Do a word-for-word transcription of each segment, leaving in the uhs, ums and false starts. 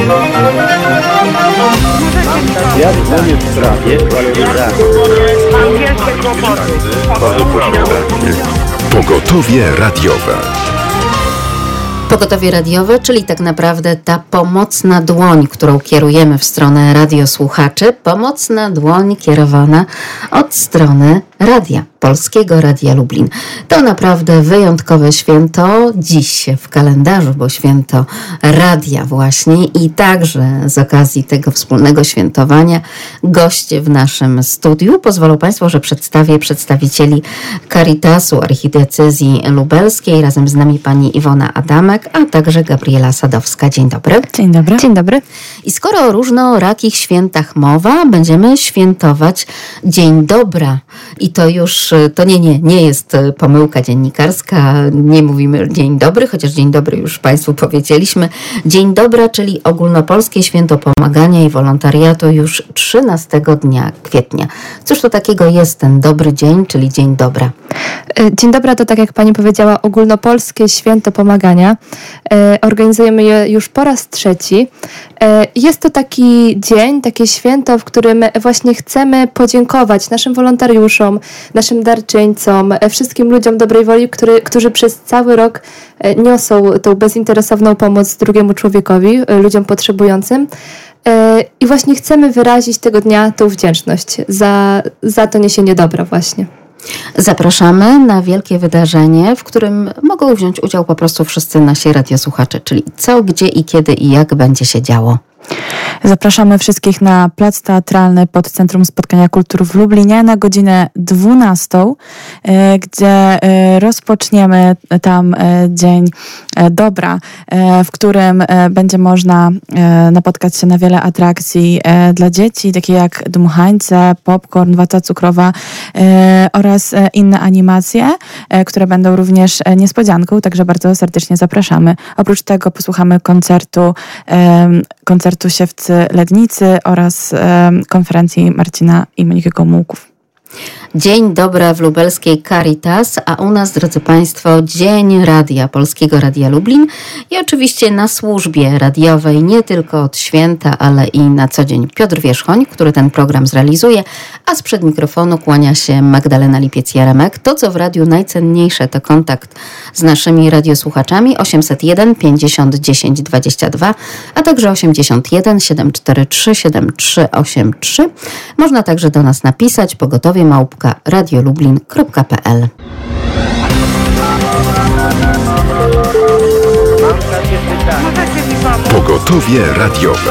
Ja dzwonię w sprawie Pogotowie radiowe. Pogotowie radiowe, czyli tak naprawdę ta pomocna dłoń, którą kierujemy w stronę radiosłuchaczy, pomocna dłoń kierowana od strony radia, Polskiego Radia Lublin. To naprawdę wyjątkowe święto dziś w kalendarzu, bo święto radia właśnie i także z okazji tego wspólnego świętowania goście w naszym studiu. Pozwolą Państwo, że przedstawię przedstawicieli Caritasu Archidiecezji Lubelskiej. Razem z nami pani Iwona Adamek, a także Gabriela Sadowska. Dzień dobry. Dzień dobry. Dzień dobry. I skoro o różnorakich świętach mowa, będziemy świętować Dzień Dobra. I to już, to nie, nie, nie jest pomyłka dziennikarska, nie mówimy Dzień Dobry, chociaż Dzień Dobry już Państwu powiedzieliśmy. Dzień Dobra, czyli ogólnopolskie święto pomagania i wolontariatu już trzynastego dnia kwietnia. Cóż to takiego jest ten dobry dzień, czyli Dzień Dobra? Dzień Dobra to, tak jak pani powiedziała, ogólnopolskie święto pomagania. Organizujemy je już po raz trzeci. Jest to taki dzień, takie święto, w którym właśnie chcemy podziękować naszym wolontariuszom, naszym darczyńcom, wszystkim ludziom dobrej woli, który, którzy przez cały rok niosą tą bezinteresowną pomoc drugiemu człowiekowi, ludziom potrzebującym. I właśnie chcemy wyrazić tego dnia tą wdzięczność za, za to niesienie dobra właśnie. Zapraszamy na wielkie wydarzenie, w którym mogą wziąć udział po prostu wszyscy nasi radiosłuchacze, czyli co, gdzie i kiedy i jak będzie się działo. Zapraszamy wszystkich na plac teatralny pod Centrum Spotkania Kultur w Lublinie na godzinę dwunastą, gdzie rozpoczniemy tam Dzień Dobra, w którym będzie można napotkać się na wiele atrakcji dla dzieci, takie jak dmuchańce, popcorn, wata cukrowa oraz inne animacje, które będą również niespodzianką, także bardzo serdecznie zapraszamy. Oprócz tego posłuchamy koncertu koncertu Siewcy Lednicy oraz e, konferencji Marcina i Moniki Gomułków. Dzień Dobra w lubelskiej Caritas, a u nas, drodzy Państwo, Dzień Radia, Polskiego Radia Lublin i oczywiście na służbie radiowej nie tylko od święta, ale i na co dzień Piotr Wierzchoń, który ten program zrealizuje, a sprzed mikrofonu kłania się Magdalena Lipiec-Jaremek. To, co w radiu najcenniejsze, to kontakt z naszymi radiosłuchaczami osiemset jeden pięćdziesiąt dziesięć dwadzieścia dwa, a także osiemdziesiąt jeden siedem cztery trzy siedem trzy osiem trzy. Można także do nas napisać pogotowie małpka radiolublin kropka p l. Pogotowie radiowe.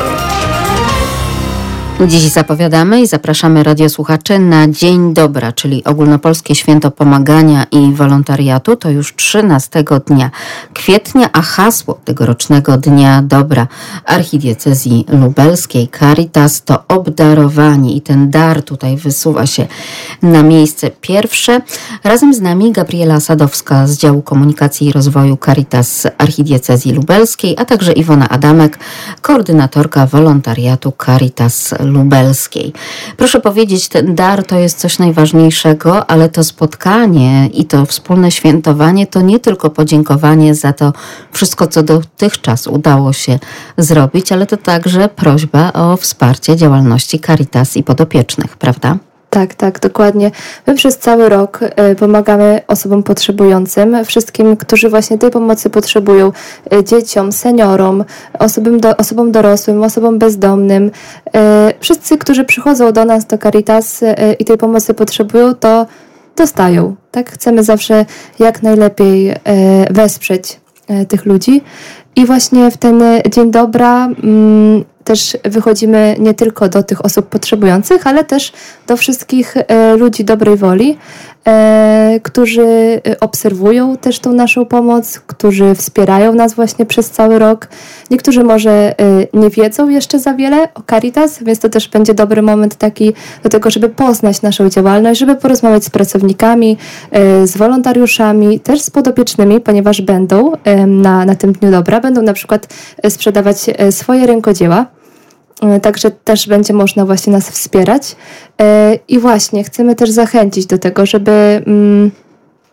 Dziś zapowiadamy i zapraszamy radiosłuchaczy na Dzień Dobra, czyli ogólnopolskie święto pomagania i wolontariatu. To już trzynastego dnia kwietnia, a hasło tegorocznego Dnia Dobra Archidiecezji Lubelskiej Caritas to obdarowanie i ten dar tutaj wysuwa się na miejsce pierwsze. Razem z nami Gabriela Sadowska z działu komunikacji i rozwoju Caritas Archidiecezji Lubelskiej, a także Iwona Adamek, koordynatorka wolontariatu Caritas Lubelskiej. Proszę powiedzieć, ten dar to jest coś najważniejszego, ale to spotkanie i to wspólne świętowanie to nie tylko podziękowanie za to wszystko, co dotychczas udało się zrobić, ale to także prośba o wsparcie działalności Caritas i podopiecznych, prawda? Tak, tak, dokładnie. My przez cały rok y, pomagamy osobom potrzebującym, wszystkim, którzy właśnie tej pomocy potrzebują, y, dzieciom, seniorom, osobom, do, osobom dorosłym, osobom bezdomnym. Y, wszyscy, którzy przychodzą do nas, do Caritas y, i tej pomocy potrzebują, to dostają. Tak, chcemy zawsze jak najlepiej y, wesprzeć y, tych ludzi. I właśnie w ten Dzień Dobra mm, też wychodzimy nie tylko do tych osób potrzebujących, ale też do wszystkich e, ludzi dobrej woli, e, którzy obserwują też tą naszą pomoc, którzy wspierają nas właśnie przez cały rok. Niektórzy może e, nie wiedzą jeszcze za wiele o Caritas, więc to też będzie dobry moment taki do tego, żeby poznać naszą działalność, żeby porozmawiać z pracownikami, e, z wolontariuszami, też z podopiecznymi, ponieważ będą e, na, na tym Dniu Dobra, będą na przykład sprzedawać e, swoje rękodzieła. Także też będzie można właśnie nas wspierać. I właśnie chcemy też zachęcić do tego, żeby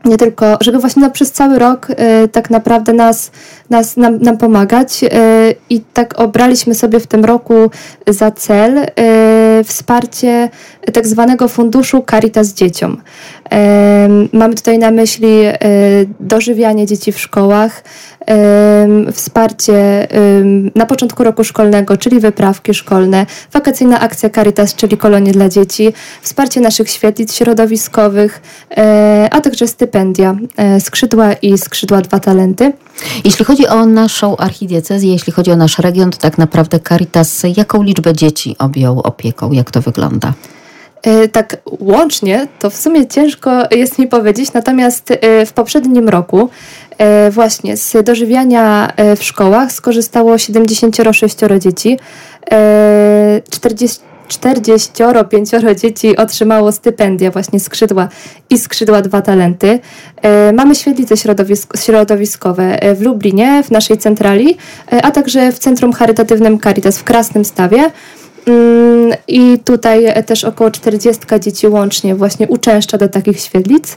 nie tylko, żeby właśnie no, przez cały rok y, tak naprawdę nas, nas nam, nam pomagać y, i tak obraliśmy sobie w tym roku za cel y, wsparcie tak zwanego funduszu Caritas dzieciom. Y, mamy tutaj na myśli y, dożywianie dzieci w szkołach, y, wsparcie y, na początku roku szkolnego, czyli wyprawki szkolne, wakacyjna akcja Caritas, czyli kolonie dla dzieci, wsparcie naszych świetlic środowiskowych, y, a także stypendia Skrzydła i Skrzydła Dwa Talenty. Jeśli chodzi o naszą archidiecezję, jeśli chodzi o nasz region, to tak naprawdę Caritas jaką liczbę dzieci objął opieką? Jak to wygląda? Tak łącznie to w sumie ciężko jest mi powiedzieć, natomiast w poprzednim roku właśnie z dożywiania w szkołach skorzystało siedemdziesiąt sześć dzieci, czterdzieści czterdzieści pięć dzieci otrzymało stypendia właśnie Skrzydła i Skrzydła Dwa Talenty. Mamy świetlice środowisk- środowiskowe w Lublinie, w naszej centrali, a także w Centrum Charytatywnym Caritas w Krasnym Stawie. I tutaj też około czterdzieści dzieci łącznie właśnie uczęszcza do takich świetlic.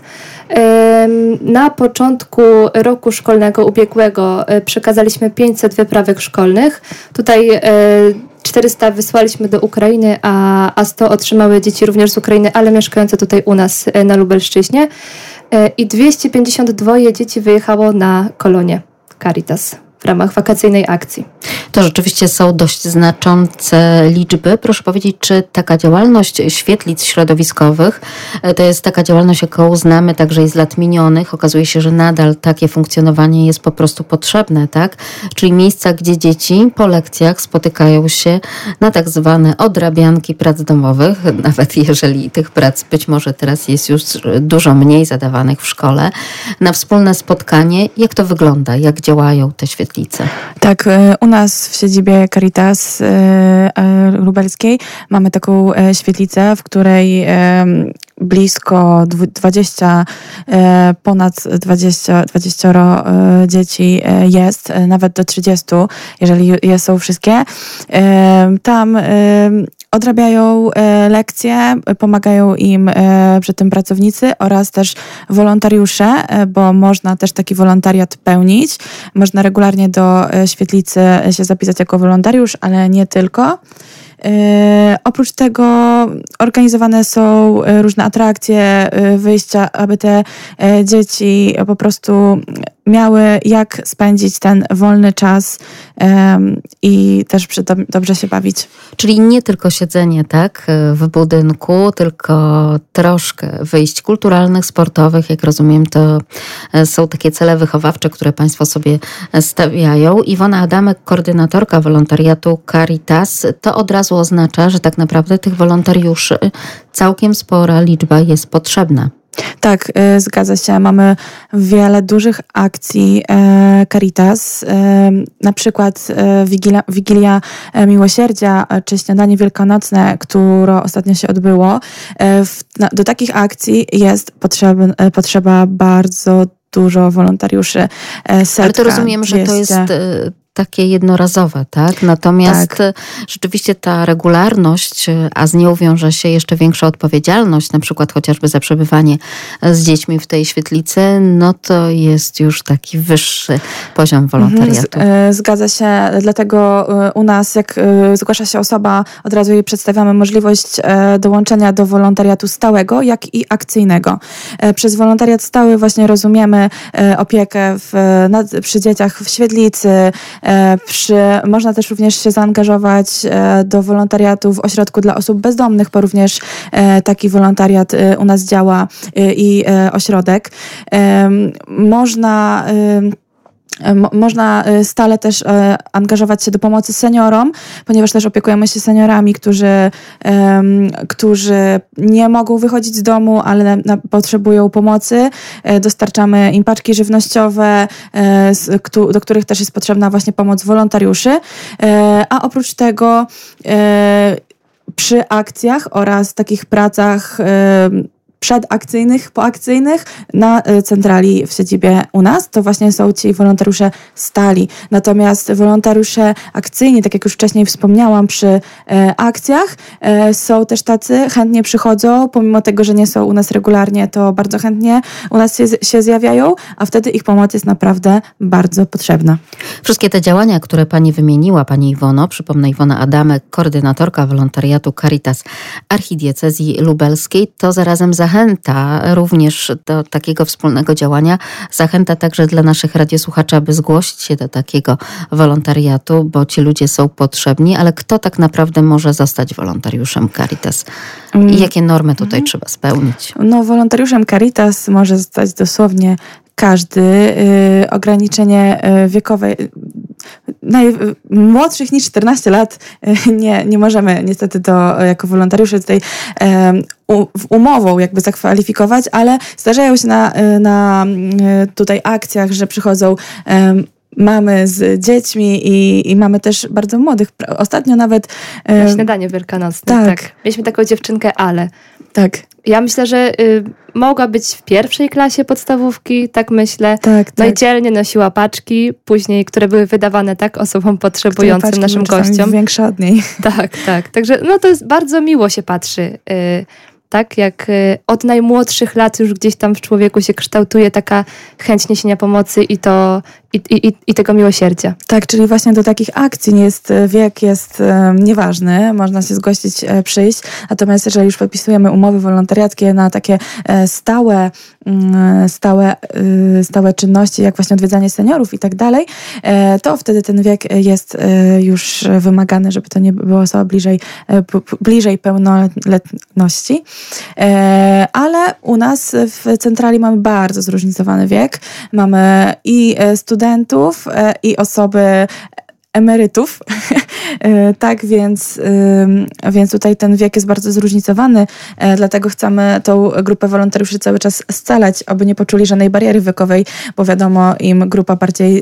Na początku roku szkolnego ubiegłego przekazaliśmy pięćset wyprawek szkolnych. Tutaj czterysta wysłaliśmy do Ukrainy, a, a sto otrzymały dzieci również z Ukrainy, ale mieszkające tutaj u nas na Lubelszczyźnie. I dwieście pięćdziesiąt dwa dzieci wyjechało na kolonie Caritas w ramach wakacyjnej akcji. To rzeczywiście są dość znaczące liczby. Proszę powiedzieć, czy taka działalność świetlic środowiskowych to jest taka działalność, jaką znamy także i z lat minionych. Okazuje się, że nadal takie funkcjonowanie jest po prostu potrzebne, tak? Czyli miejsca, gdzie dzieci po lekcjach spotykają się na tak zwane odrabianki prac domowych, nawet jeżeli tych prac być może teraz jest już dużo mniej zadawanych w szkole, na wspólne spotkanie. Jak to wygląda? Jak działają te świetlice? Tak, u nas w siedzibie Caritas lubelskiej mamy taką świetlicę, w której blisko dwadzieścia, ponad dwadzieścia, dwadzieścia dzieci jest, nawet do trzydziestu, jeżeli je są wszystkie. Tam odrabiają lekcje, pomagają im przy tym pracownicy oraz też wolontariusze, bo można też taki wolontariat pełnić. Można regularnie do świetlicy się zapisać jako wolontariusz, ale nie tylko. Yy, oprócz tego organizowane są różne atrakcje, wyjścia, aby te dzieci po prostu miały jak spędzić ten wolny czas um, i też przy to dobrze się bawić. Czyli nie tylko siedzenie, tak, w budynku, tylko troszkę wyjść kulturalnych, sportowych. Jak rozumiem, to są takie cele wychowawcze, które Państwo sobie stawiają. Iwona Adamek, koordynatorka wolontariatu Caritas, to od razu oznacza, że tak naprawdę tych wolontariuszy całkiem spora liczba jest potrzebna. Tak, y, zgadza się. Mamy wiele dużych akcji y, Caritas, y, na przykład y, Wigilia, Wigilia Miłosierdzia czy Śniadanie Wielkanocne, które ostatnio się odbyło. Y, w, na, do takich akcji jest potrzeba, y, potrzeba bardzo dużo wolontariuszy. Y, setka, Ale to rozumiem, że to jest... Y- takie jednorazowe, tak? Natomiast tak. Rzeczywiście ta regularność, a z nią wiąże się jeszcze większa odpowiedzialność, na przykład chociażby za przebywanie z dziećmi w tej świetlicy, no to jest już taki wyższy poziom wolontariatu. Zgadza się, dlatego u nas, jak zgłasza się osoba, od razu jej przedstawiamy możliwość dołączenia do wolontariatu stałego, jak i akcyjnego. Przez wolontariat stały właśnie rozumiemy opiekę w, nad, przy dzieciach w świetlicy. Przy, można też również się zaangażować do wolontariatu w ośrodku dla osób bezdomnych, bo również taki wolontariat u nas działa i ośrodek. Można... Można stale też angażować się do pomocy seniorom, ponieważ też opiekujemy się seniorami, którzy, um, którzy nie mogą wychodzić z domu, ale na, potrzebują pomocy. Dostarczamy im paczki żywnościowe, do których też jest potrzebna właśnie pomoc wolontariuszy. A oprócz tego przy akcjach oraz takich pracach przedakcyjnych, poakcyjnych na centrali w siedzibie u nas, to właśnie są ci wolontariusze stali. Natomiast wolontariusze akcyjni, tak jak już wcześniej wspomniałam, przy e, akcjach e, są też tacy, chętnie przychodzą, pomimo tego, że nie są u nas regularnie, to bardzo chętnie u nas się, się zjawiają, a wtedy ich pomoc jest naprawdę bardzo potrzebna. Wszystkie te działania, które pani wymieniła, pani Iwono, przypomnę Iwona Adamek, koordynatorka wolontariatu Caritas Archidiecezji Lubelskiej, to zarazem zachęta również do takiego wspólnego działania, zachęta także dla naszych radiosłuchaczy, aby zgłosić się do takiego wolontariatu, bo ci ludzie są potrzebni, ale kto tak naprawdę może zostać wolontariuszem Caritas? I jakie normy tutaj mm. trzeba spełnić? No, wolontariuszem Caritas może zostać dosłownie każdy. Yy, ograniczenie yy, wiekowe yy, najmłodszych niż czternaście lat yy, nie, nie możemy niestety to jako wolontariusze tutaj yy, u, umową jakby zakwalifikować, ale zdarzają się na, yy, na yy, tutaj akcjach, że przychodzą yy, mamy z dziećmi i, i mamy też bardzo młodych. Ostatnio nawet... Na yy, śniadanie wielkanocne. Tak. tak. Mieliśmy taką dziewczynkę Ale. Tak. Ja myślę, że y, mogła być w pierwszej klasie podstawówki, tak myślę. Tak, no tak. i dzielnie nosiła paczki, później, które były wydawane tak osobom potrzebującym, naszym gościom. Większe od niej. Tak, tak. Także no to jest bardzo miło się patrzy. Y, tak, jak y, od najmłodszych lat już gdzieś tam w człowieku się kształtuje taka chęć niesienia pomocy i to i, i, i tego miłosierdzia. Tak, czyli właśnie do takich akcji nie jest, wiek jest e, nieważny, można się zgłosić, e, przyjść, natomiast jeżeli już podpisujemy umowy wolontariackie na takie e, stałe, mm, stałe, e, stałe czynności, jak właśnie odwiedzanie seniorów i tak dalej, e, to wtedy ten wiek jest e, już wymagany, żeby to nie była osoba bliżej, e, p, bliżej pełnoletności. E, ale u nas w centrali mamy bardzo zróżnicowany wiek. Mamy i studentów, studentów i osoby emerytów, tak więc, więc tutaj ten wiek jest bardzo zróżnicowany, dlatego chcemy tą grupę wolontariuszy cały czas scalać, aby nie poczuli żadnej bariery wiekowej, bo wiadomo, im grupa bardziej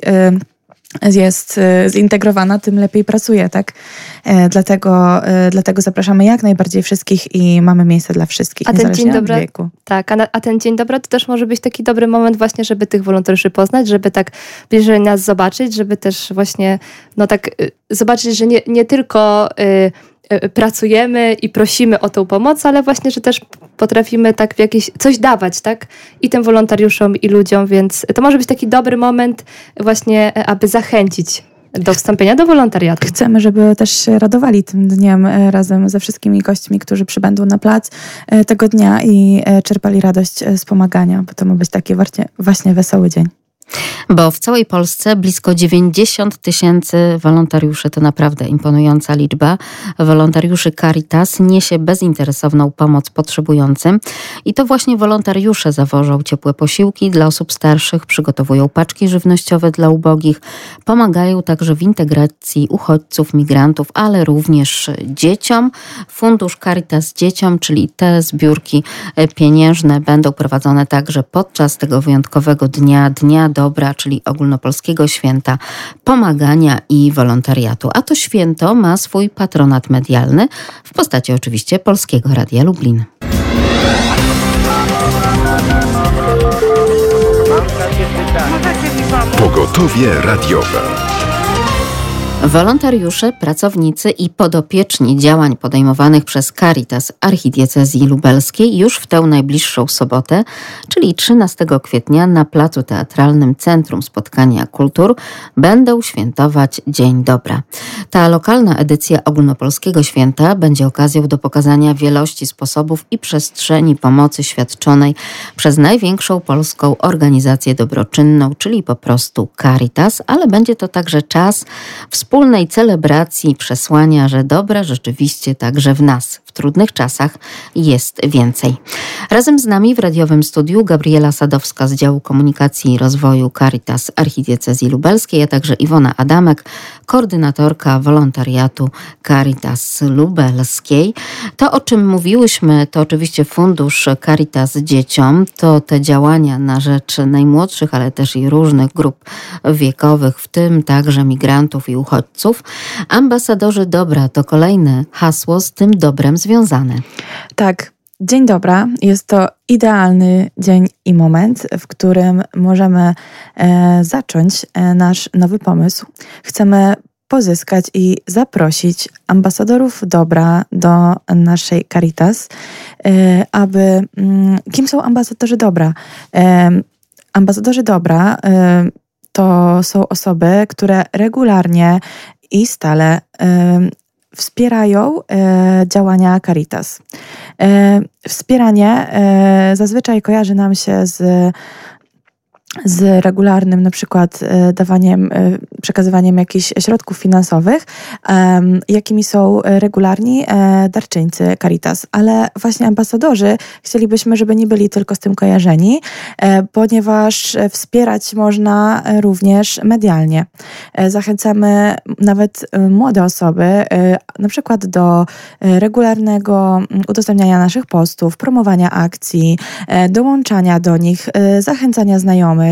jest zintegrowana, tym lepiej pracuje, tak? Dlatego, dlatego zapraszamy jak najbardziej wszystkich i mamy miejsce dla wszystkich, a ten niezależnie dzień od dobra, wieku. Tak, a, na, a ten dzień dobra to też może być taki dobry moment właśnie, żeby tych wolontariuszy poznać, żeby tak bliżej nas zobaczyć, żeby też właśnie no tak y, zobaczyć, że nie, nie tylko y, y, pracujemy i prosimy o tą pomoc, ale właśnie, że też potrafimy tak w jakieś coś dawać, tak? I tym wolontariuszom, i ludziom, więc to może być taki dobry moment właśnie, aby zachęcić do wstąpienia do wolontariatu. Chcemy, żeby też się radowali tym dniem razem ze wszystkimi gośćmi, którzy przybędą na plac tego dnia i czerpali radość z pomagania, bo to ma być taki właśnie, właśnie wesoły dzień. Bo w całej Polsce blisko dziewięćdziesiąt tysięcy wolontariuszy, to naprawdę imponująca liczba. Wolontariuszy Caritas niesie bezinteresowną pomoc potrzebującym i to właśnie wolontariusze zawożą ciepłe posiłki dla osób starszych, przygotowują paczki żywnościowe dla ubogich, pomagają także w integracji uchodźców, migrantów, ale również dzieciom. Fundusz Caritas Dzieciom, czyli te zbiórki pieniężne będą prowadzone także podczas tego wyjątkowego dnia, Dnia Dobra, czyli ogólnopolskiego święta pomagania i wolontariatu. A to święto ma swój patronat medialny w postaci oczywiście Polskiego Radia Lublin. Pogotowie radiowe. Wolontariusze, pracownicy i podopieczni działań podejmowanych przez Caritas Archidiecezji Lubelskiej już w tę najbliższą sobotę, czyli trzynastego kwietnia na Placu Teatralnym Centrum Spotkania Kultur będą świętować Dzień Dobra. Ta lokalna edycja ogólnopolskiego święta będzie okazją do pokazania wielości sposobów i przestrzeni pomocy świadczonej przez największą polską organizację dobroczynną, czyli po prostu Caritas, ale będzie to także czas wspólnej celebracji przesłania, że dobra rzeczywiście także w nas, w trudnych czasach jest więcej. Razem z nami w radiowym studiu Gabriela Sadowska z działu komunikacji i rozwoju Caritas Archidiecezji Lubelskiej, a także Iwona Adamek, koordynatorka wolontariatu Caritas Lubelskiej. To, o czym mówiłyśmy, to oczywiście fundusz Caritas Dzieciom, to te działania na rzecz najmłodszych, ale też i różnych grup wiekowych, w tym także migrantów i uchodźców. Ambasadorzy dobra to kolejne hasło z tym dobrem związane. Tak. Dzień dobra jest to idealny dzień i moment, w którym możemy e, zacząć e, nasz nowy pomysł. Chcemy pozyskać i zaprosić ambasadorów dobra do naszej Caritas, e, aby... Mm, kim są ambasadorzy dobra? E, ambasadorzy dobra e, to są osoby, które regularnie i stale e, wspierają e, działania Caritas. E, wspieranie e, zazwyczaj kojarzy nam się z, z regularnym na przykład e, dawaniem, e, przekazywaniem jakichś środków finansowych, e, jakimi są regularni e, darczyńcy Caritas. Ale właśnie ambasadorzy chcielibyśmy, żeby nie byli tylko z tym kojarzeni, e, ponieważ wspierać można również medialnie. E, zachęcamy nawet e, młode osoby, e, na przykład do e, regularnego udostępniania naszych postów, promowania akcji, e, dołączania do nich, e, zachęcania znajomych,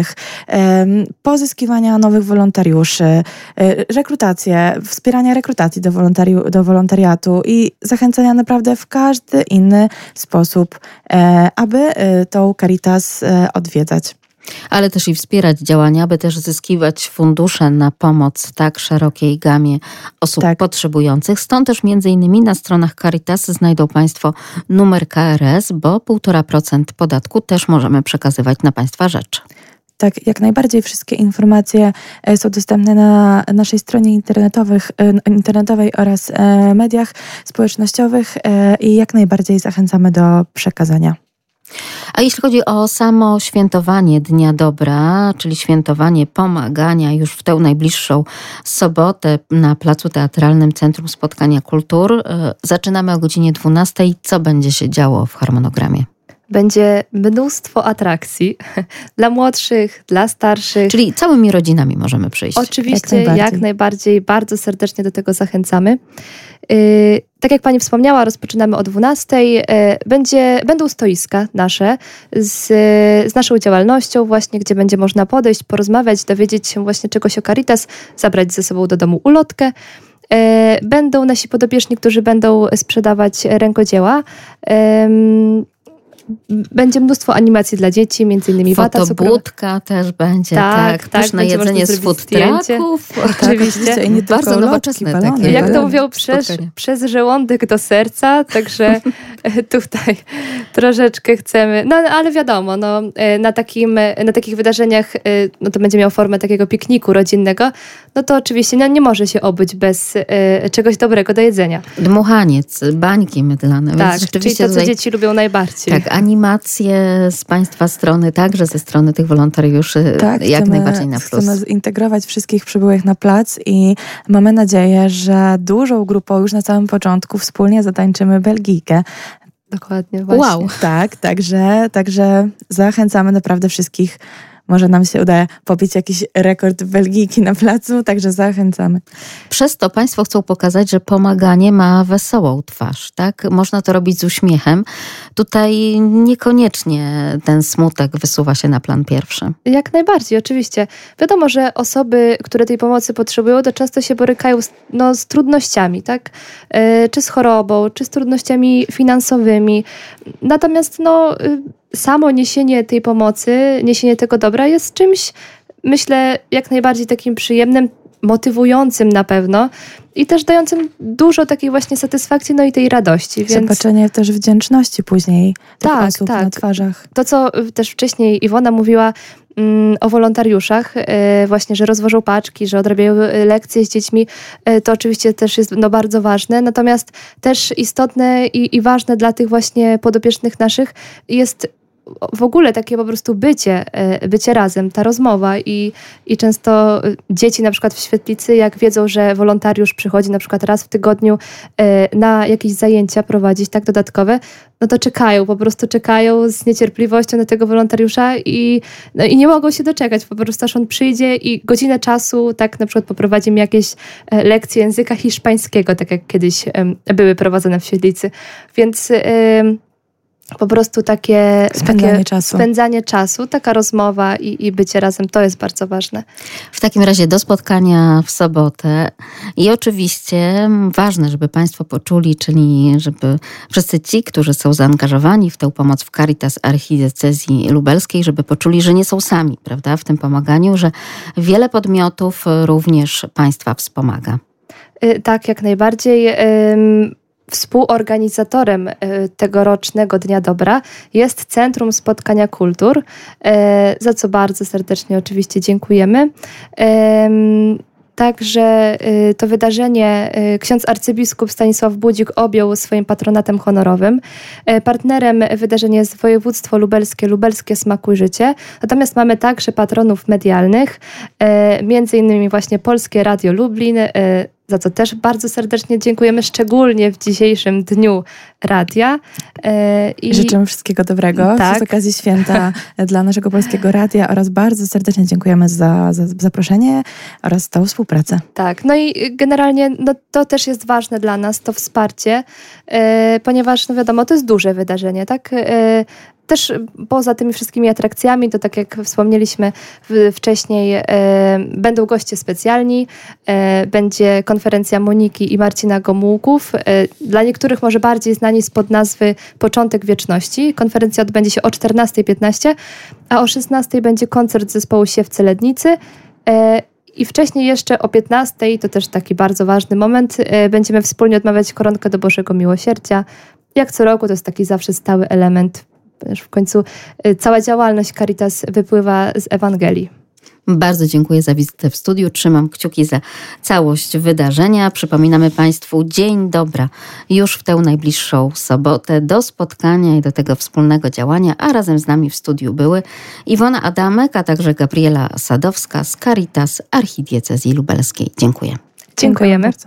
pozyskiwania nowych wolontariuszy, rekrutację, wspierania rekrutacji do, wolontari- do wolontariatu i zachęcania naprawdę w każdy inny sposób, aby tą Caritas odwiedzać. Ale też i wspierać działania, aby też zyskiwać fundusze na pomoc tak szerokiej gamie osób tak. potrzebujących. Stąd też między innymi na stronach Caritas znajdą Państwo numer K R S, bo półtora procent podatku też możemy przekazywać na Państwa rzecz. Tak, jak najbardziej wszystkie informacje są dostępne na naszej stronie internetowych, internetowej oraz mediach społecznościowych i jak najbardziej zachęcamy do przekazania. A jeśli chodzi o samo świętowanie Dnia Dobra, czyli świętowanie pomagania już w tę najbliższą sobotę na Placu Teatralnym Centrum Spotkania Kultur, zaczynamy o godzinie dwunastej. Co będzie się działo w harmonogramie? Będzie mnóstwo atrakcji dla młodszych, dla starszych. Czyli całymi rodzinami możemy przyjść. Oczywiście, jak najbardziej, jak najbardziej bardzo serdecznie do tego zachęcamy. Yy, tak jak Pani wspomniała, rozpoczynamy o dwunastej. Yy, będzie, będą stoiska nasze z, z naszą działalnością właśnie, gdzie będzie można podejść, porozmawiać, dowiedzieć się właśnie czegoś o Caritas, zabrać ze sobą do domu ulotkę. Yy, będą nasi podopieczni, którzy będą sprzedawać rękodzieła. Yy, Będzie mnóstwo animacji dla dzieci, między innymi wata cukrowa. Fotobudka też będzie, tak. tak. tak Pyszne jedzenie z food trucków. Oczywiście. I nie bardzo nowoczesne balony, takie. Jak to mówią, przez, przez żołądek do serca, także tutaj troszeczkę chcemy, no ale wiadomo, no, na, takim, na takich wydarzeniach no, to będzie miał formę takiego pikniku rodzinnego, no to oczywiście no, nie może się obyć bez e, czegoś dobrego do jedzenia. Dmuchaniec, bańki mydlane. Tak, więc rzeczywiście czyli to, co tutaj... dzieci lubią najbardziej. Tak, animacje z Państwa strony, także ze strony tych wolontariuszy, tak, jak chcemy, najbardziej na plus. Chcemy zintegrować wszystkich przybyłych na plac i mamy nadzieję, że dużą grupą już na samym początku wspólnie zatańczymy Belgijkę. Dokładnie, właśnie. Wow. Tak, także, także zachęcamy naprawdę wszystkich. Może nam się uda pobić jakiś rekord Belgijki na placu, także zachęcamy. Przez to Państwo chcą pokazać, że pomaganie ma wesołą twarz, tak? Można to robić z uśmiechem. Tutaj niekoniecznie ten smutek wysuwa się na plan pierwszy. Jak najbardziej, oczywiście. Wiadomo, że osoby, które tej pomocy potrzebują, to często się borykają z, no, z trudnościami, tak? Yy, czy z chorobą, czy z trudnościami finansowymi. Natomiast no... Yy, samo niesienie tej pomocy, niesienie tego dobra jest czymś, myślę, jak najbardziej takim przyjemnym, motywującym na pewno i też dającym dużo takiej właśnie satysfakcji, no i tej radości. Więc... Zobaczenie też wdzięczności później tych tak, osób tak. na twarzach. To, co też wcześniej Iwona mówiła mm, o wolontariuszach, e, właśnie, że rozwożą paczki, że odrabiają lekcje z dziećmi, e, to oczywiście też jest no, bardzo ważne. Natomiast też istotne i, i ważne dla tych właśnie podopiecznych naszych jest w ogóle takie po prostu bycie, bycie razem, ta rozmowa i, i często dzieci na przykład w świetlicy, jak wiedzą, że wolontariusz przychodzi na przykład raz w tygodniu na jakieś zajęcia prowadzić, tak, dodatkowe, no to czekają, po prostu czekają z niecierpliwością na tego wolontariusza i, no i nie mogą się doczekać, po prostu aż on przyjdzie i godzinę czasu, tak, na przykład poprowadzi mi jakieś lekcje języka hiszpańskiego, tak jak kiedyś były prowadzone w świetlicy. Więc po prostu takie Spędzanie takie czasu. spędzanie czasu, taka rozmowa i, i bycie razem, to jest bardzo ważne. W takim razie do spotkania w sobotę i oczywiście ważne, żeby Państwo poczuli, czyli żeby wszyscy ci, którzy są zaangażowani w tę pomoc w Caritas Archidiecezji Lubelskiej, żeby poczuli, że nie są sami, prawda, w tym pomaganiu, że wiele podmiotów również Państwa wspomaga. Y, Tak, jak najbardziej. Ym, Współorganizatorem y, tegorocznego Dnia Dobra jest Centrum Spotkania Kultur, y, za co bardzo serdecznie oczywiście dziękujemy. Ym, Także y, to wydarzenie y, ksiądz arcybiskup Stanisław Budzik objął swoim patronatem honorowym. Y, partnerem wydarzenia jest województwo lubelskie, Lubelskie Smakuj Życie. Natomiast mamy także patronów medialnych, y, między innymi właśnie Polskie Radio Lublin, y, za co też bardzo serdecznie dziękujemy, szczególnie w dzisiejszym dniu radia. Y, i Życzymy wszystkiego dobrego Tak. z okazji święta dla naszego Polskiego Radia oraz bardzo serdecznie dziękujemy za, za zaproszenie oraz tą współpracę. Tak, no i generalnie no, to też jest ważne dla nas, to wsparcie, e, ponieważ no wiadomo, to jest duże wydarzenie, tak? E, też poza tymi wszystkimi atrakcjami, to tak jak wspomnieliśmy w, wcześniej, e, będą goście specjalni, e, będzie konferencja Moniki i Marcina Gomułków, e, dla niektórych może bardziej znani spod nazwy Początek Wieczności. Konferencja odbędzie się o czternasta piętnaście, a o szesnastej będzie koncert zespołu Siewcy Lednicy. E, I wcześniej jeszcze o piętnastej, to też taki bardzo ważny moment, e, będziemy wspólnie odmawiać koronkę do Bożego Miłosierdzia. Jak co roku to jest taki zawsze stały element, ponieważ w końcu e, cała działalność Caritas wypływa z Ewangelii. Bardzo dziękuję za wizytę w studiu. Trzymam kciuki za całość wydarzenia. Przypominamy Państwu Dzień Dobra już w tę najbliższą sobotę do spotkania i do tego wspólnego działania, a razem z nami w studiu były Iwona Adamek, a także Gabriela Sadowska z Caritas Archidiecezji Lubelskiej. Dziękuję. Dziękujemy. bardzo.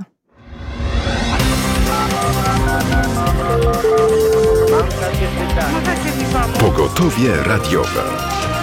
Pogotowie radiowe.